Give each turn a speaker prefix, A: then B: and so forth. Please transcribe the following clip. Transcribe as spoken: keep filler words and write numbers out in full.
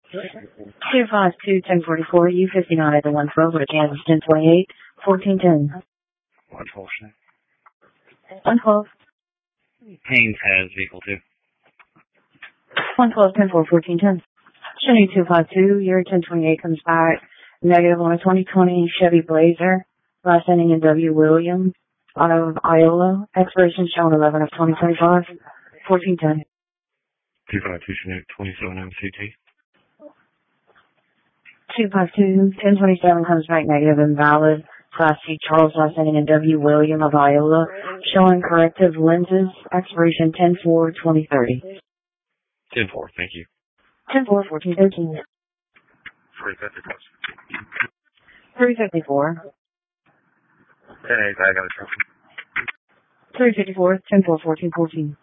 A: two five two, ten forty-four, U fifty-nine at the one twelve with Kansas ten twenty-eight, fourteen ten.
B: one twelve, Chinook.
A: one twelve.
B: Haynes has vehicle two.
A: one twelve, ten four, fourteen ten. Chevy two five two, year ten twenty-eight comes back. Negative on a twenty twenty Chevy Blazer. Last ending in W. William. Out of Iola. Expiration shown eleven of twenty twenty-five. fourteen ten.
B: two five two, Chinook, twenty-seven M C T.
A: two five two, ten twenty-seven comes back negative invalid. Class C Charles last ending in W. William of Iola. Showing corrective lenses. Expiration ten four, twenty thirty.
B: ten four, thank you.
A: ten four, fourteen thirteen.
B: three fifty plus.
A: three fifty-four.
B: ten eight, I got a truck.
A: three fifty-four, ten four, fourteen fourteen.